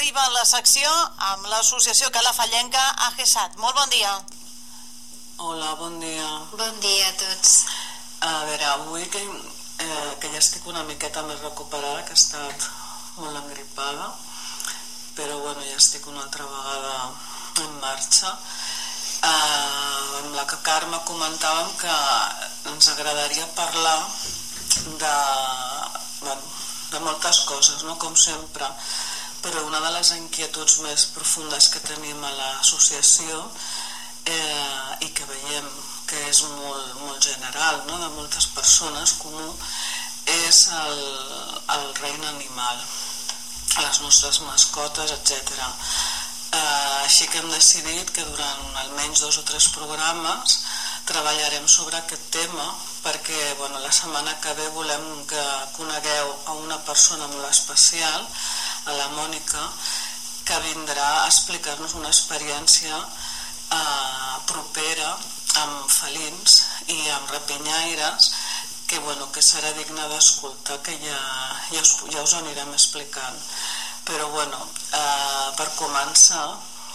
obrim la secció amb l'associació calafallenca AGESAT. Molt bon dia. Hola, bon dia. Bon dia a tots. A veure, avui que ja estic una miqueta més recuperada, que he estat molt engripada, però bueno, ja estic una altra vegada en marxa. Amb la Carme comentàvem que ens agradaria parlar de moltes coses, no? Com sempre, però una de les inquietuds més profundes que tenim a l'associació i que veiem que és molt general, no? De moltes persones, comú, és el regne animal, les nostres mascotes, etc. Així que hem decidit que durant almenys 2 o 3 programes treballarem sobre aquest tema, perquè la setmana que ve volem que conegueu a una persona molt especial, a la Mònica, que vindrà a explicar-nos una experiència propera amb felins i amb rapinyaires que serà digna d'escoltar, que ja us anirem explicant. Però per començar,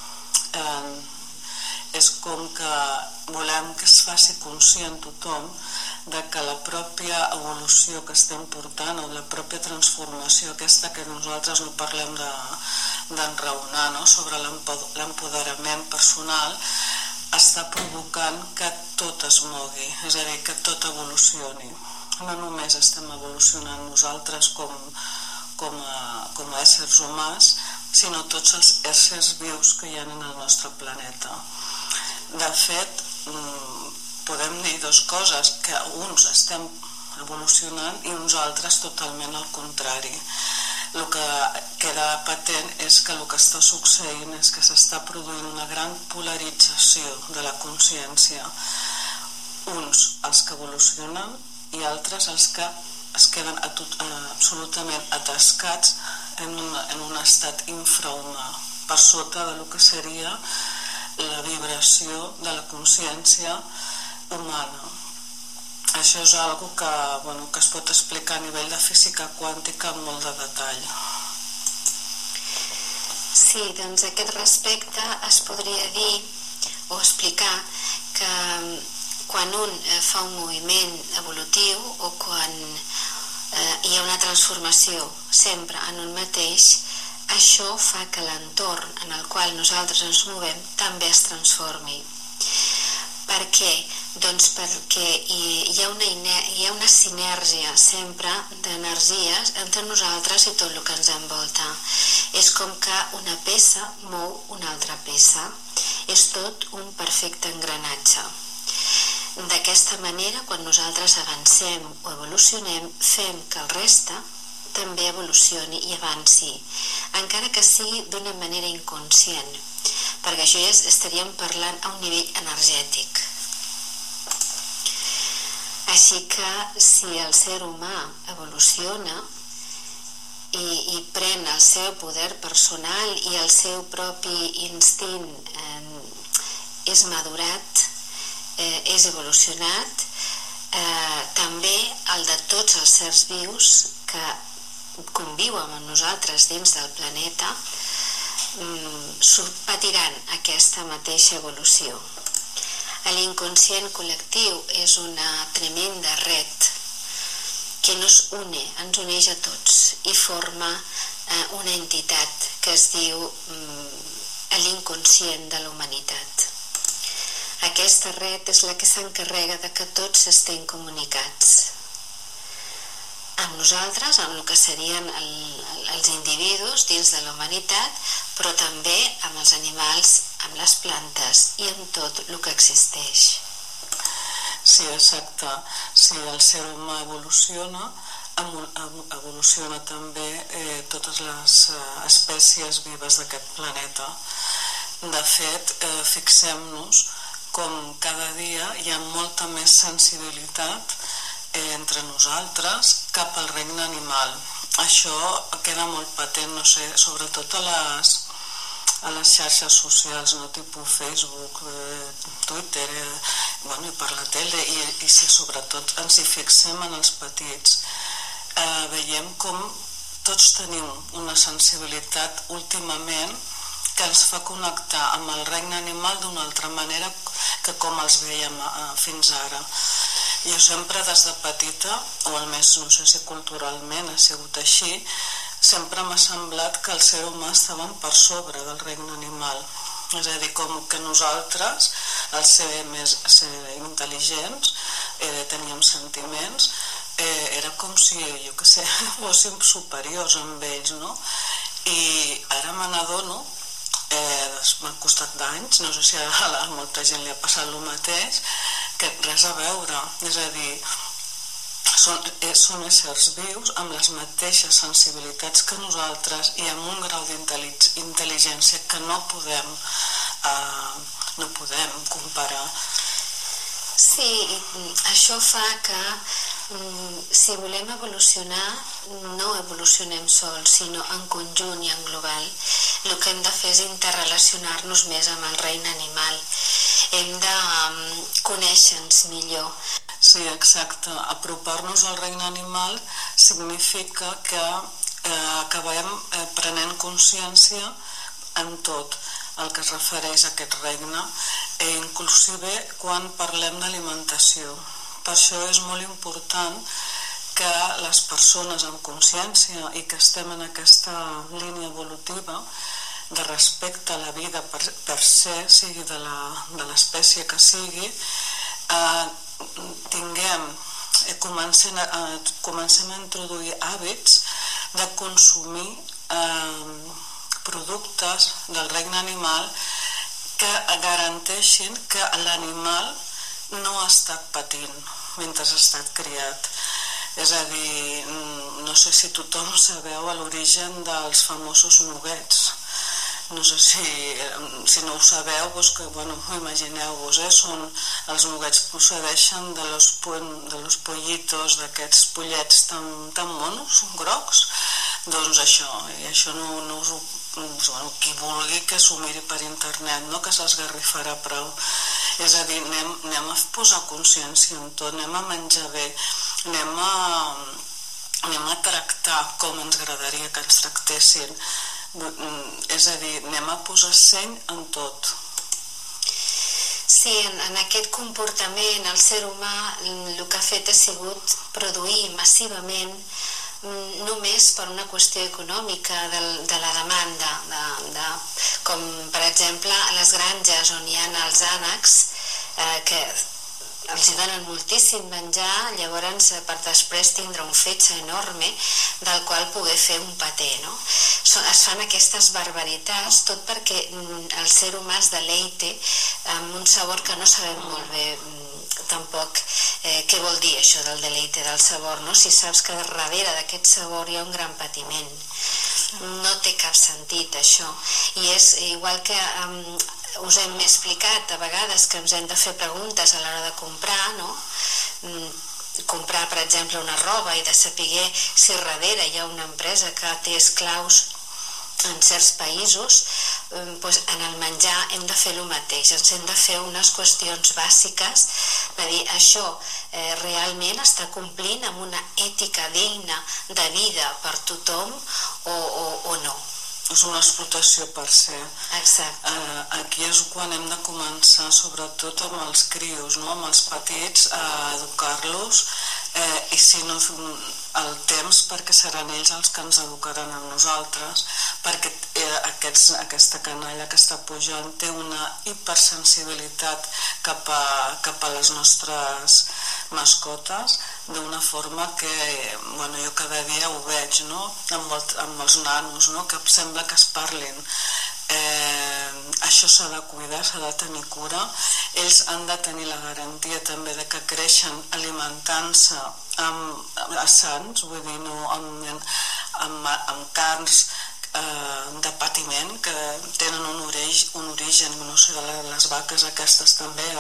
és com que volem que es faci conscient tothom de que la pròpia evolució que estem portant, o la pròpia transformació aquesta que nosaltres no parlem d'enraonar, no? Sobre l'empoderament personal, està provocant que tot es mogui, és a dir, que tot evolucioni. No només estem evolucionant nosaltres com a éssers humans, sinó tots els éssers vius que hi ha en el nostre planeta. De fet, podem dir 2 coses, que uns estem evolucionant i uns altres totalment al contrari. El que queda patent és que el que està succeint és que s'està produint una gran polarització de la consciència. Uns els que evolucionen i altres els que es queden absolutament atascats en un estat infrahumà, per sota del que seria la vibració de la consciència humana. Això és algo que es pot explicar a nivell de física quàntica amb molt de detall. Sí, doncs a aquest respecte es podria dir o explicar que quan un fa un moviment evolutiu o quan hi ha una transformació sempre en un mateix, això fa que l'entorn en el qual nosaltres ens movem també es transformi. Per què? Doncs perquè hi ha una sinergia sempre d'energies entre nosaltres i tot el que ens envolta. És com que una peça mou una altra peça. És tot un perfecte engranatge. D'aquesta manera, quan nosaltres avancem o evolucionem, fem que el reste també evolucioni i avanci, encara que sigui d'una manera inconscient, perquè això ja estaríem parlant a un nivell energètic. Així que si el ser humà evoluciona i pren el seu poder personal i el seu propi instint és madurat, és evolucionat, també el de tots els sers vius que conviuen amb nosaltres dins del planeta patiran aquesta mateixa evolució. L'inconscient col·lectiu és una tremenda red que ens uneix a tots i forma una entitat que es diu l'inconscient de la humanitat. Aquesta red és la que s'encarrega de que tots estén comunicats amb nosaltres, amb el que serien els individus dins de la humanitat, però també amb els animals, amb les plantes i amb tot el que existeix. Sí, exacte. Si el ser humà evoluciona, evoluciona també totes les espècies vives d'aquest planeta. De fet, fixem-nos com cada dia hi ha molta més sensibilitat entre nosaltres cap al regne animal. Això queda molt patent, no sé, sobretot a les xarxes socials, no? Tipus Facebook, Twitter, i per la tele, i si sobretot ens hi fixem en els petits, veiem com tots tenim una sensibilitat últimament que ens fa connectar amb el regne animal d'una altra manera que com els veiem fins ara. Jo sempre des de petita, o almenys no sé si culturalment ha sigut així, sempre m'ha semblat que el ser humà estava per sobre del regne animal. És a dir, com que nosaltres, al ser intel·ligents, teníem sentiments, era com si, jo què sé, fóssim superiors amb ells, no? I ara me n'adono, m'ha costat d'anys, no sé si a molta gent li ha passat el mateix, que res a veure, és a dir, són éssers vius amb les mateixes sensibilitats que nosaltres i amb un grau d'intel·ligència que no podem comparar. Sí, això fa que si volem evolucionar, no evolucionem sols, sinó en conjunt i en global. El que hem de fer és interrelacionar-nos més amb el regne animal. Hem de conèixer-nos millor. Sí, exacte. Apropar-nos al regne animal significa que acabem prenent consciència en tot el que es refereix a aquest regne, inclusive quan parlem d'alimentació. Per això és molt important que les persones amb consciència i que estem en aquesta línia evolutiva de respecte a la vida per se, sigui de l'espècie que sigui, comencem a introduir hàbits de consumir productes del regne animal que garanteixin que l'animal no ha estat patint mentre ha estat criat. És a dir, no sé si tothom sabeu l'origen dels famosos nuggets. No sé si no ho sabeu, imagineu-vos, els nuggets procedeixen de los pollitos, d'aquests pollets tan monos, grocs. Doncs això, i això no us ho... qui vulgui que s'ho miri per internet, no? Que s'esgarrifarà prou. És a dir, anem a posar consciència en tot, anem a menjar bé, anem a tractar com ens agradaria que ens tractessin. És a dir, anem a posar seny en tot. Sí, en aquest comportament el ser humà el que ha fet ha sigut produir massivament només per una qüestió econòmica de la demanda, com per exemple a les granges on hi ha els ànecs que els donen moltíssim menjar, llavors per després tindre un fetge enorme del qual poder fer un paté, no? Es fan aquestes barbaritats tot perquè el ser humà es deleite amb un sabor que no sabem molt bé tampoc què vol dir això del deleite del sabor, no? Si saps que darrere d'aquest sabor hi ha un gran patiment. No té cap sentit això. I és igual que us hem explicat a vegades que ens hem de fer preguntes a l'hora de comprar, no? Comprar, per exemple, una roba i de saber si darrere hi ha una empresa que té esclaus en certs països, en el menjar hem de fer el mateix, ens hem de fer unes qüestions bàsiques de dir això realment està complint amb una ètica digna de vida per tothom o no. És una explotació per se. Exacte. Aquí és quan hem de començar, sobretot amb els crios, amb els petits, a educar-los, i si no el temps, perquè seran ells els que ens educaran a nosaltres, perquè aquesta canalla que està pujant té una hipersensibilitat cap a les nostres mascotes, d'una forma que jo cada dia ho veig, no? Amb els nanos, no? Que sembla que es parlin. Això s'ha de cuidar, s'ha de tenir cura. Ells han de tenir la garantia també de que creixen alimentant-se sants, vull dir, no amb carns de patiment que tenen un origen, no sé, de les vaques aquestes també,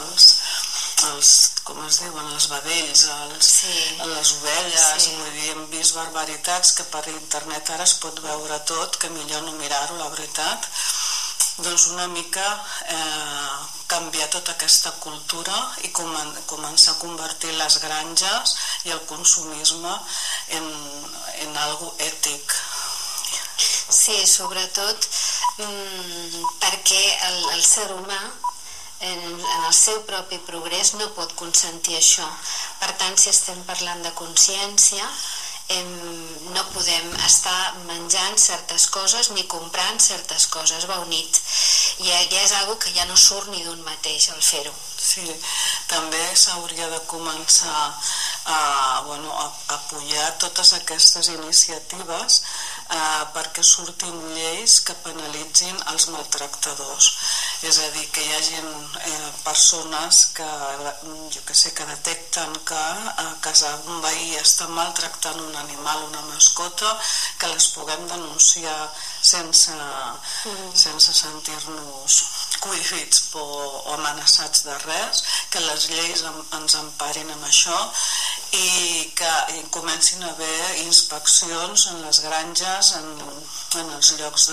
com es diuen, els vedells, les ovelles, vull dir, hem vist barbaritats que per internet ara es pot veure tot, que millor no mirar-ho, la veritat. Doncs una mica canviar tota aquesta cultura i començar a convertir les granges i el consumisme en algo ètic. Sí, sobretot perquè el ser humà en el seu propi progrés no pot consentir això. Per tant, si estem parlant de consciència, no podem estar menjant certes coses ni comprant certes coses, va unit. I és algo que ja no surt ni d'un mateix el fer-ho. Sí, també s'hauria de començar a apoyar totes aquestes iniciatives perquè surtin lleis que penalitzin els maltractadors. És a dir, que hi hagi persones que, que detecten que a casa un veí està maltractant un animal, una mascota, que les puguem denunciar sense sentir-nos cohibits o amenaçats de res, que les lleis ens emparin amb això i que comencin a haver inspeccions en les granges, en els llocs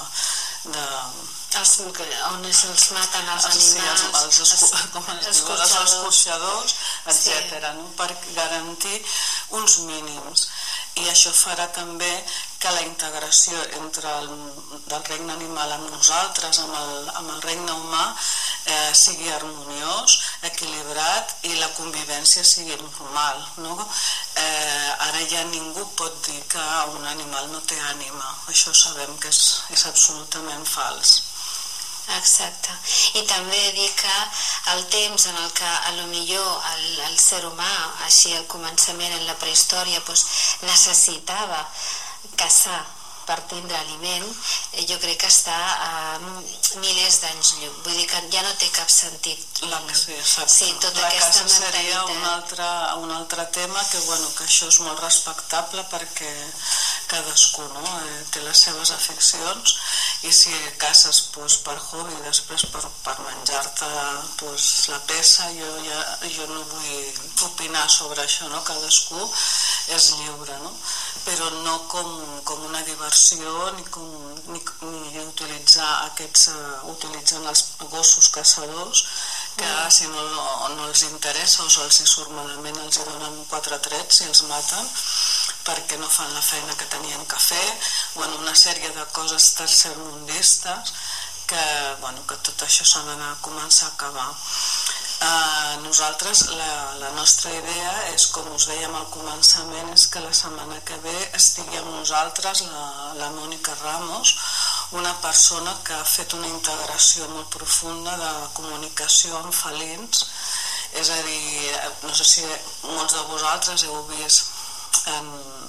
on se'ls maten els animals, els escorxadors, etc., per garantir uns mínims. I això farà també que la integració entre del regne animal amb nosaltres, amb el regne humà, sigui harmoniós, equilibrat i la convivència sigui normal, no? Ara ja ningú pot dir que un animal no té ànima. Això sabem que és absolutament fals. Exacte. I també dir que el temps en el que potser el ser humà, així al començament en la prehistòria, necessitava caçar per tindre aliment, jo crec que està a milers d'anys llum. Vull dir que ja no té cap sentit. Sí, tota aquesta mentalitat. Seria un altre tema que això és molt respectable perquè cadascú té les seves aficions i si caces per hobby i després per menjar-te la peça, jo no vull opinar sobre això, cadascú és lliure, però no com una diversió ni utilitzar utilitzant els gossos caçadors que si no els interessa o els surt malament els donen 4 trets i els maten perquè no fan la feina que tenien que fer, una sèrie de coses tercermundistes que tot això s'ha d'anar a començar a acabar. Nosaltres, la nostra idea és, com us dèiem al començament, és que la setmana que ve estigui amb nosaltres la Mònica Ramos, una persona que ha fet una integració molt profunda de comunicació amb felins. És a dir, no sé si molts de vosaltres heu vist en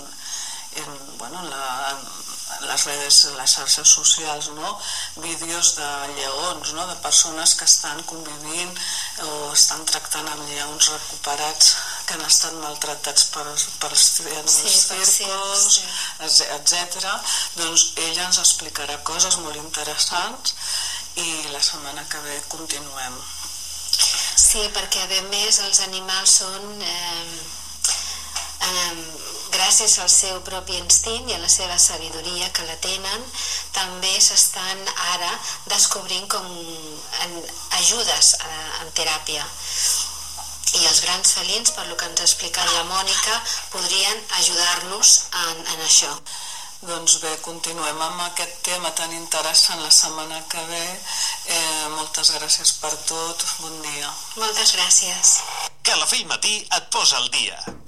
les xarxes socials vídeos de lleons, de persones que estan convivint o estan tractant amb lleons recuperats que han estat maltratats per circos, etc. Doncs ella ens explicarà coses molt interessants i la setmana que ve continuem. Sí, perquè a més els animals són gràcies al seu propi instint i a la seva sabidoria que la tenen, també s'estan ara descobrint com ajudes en teràpia. I els grans felins, per lo que ens ha explicat la Mònica, podrien ajudar-nos en això. Doncs bé, continuem amb aquest tema tan interessant la setmana que ve. Moltes gràcies per tot. Bon dia. Moltes gràcies. Calafell Matí et posa al dia.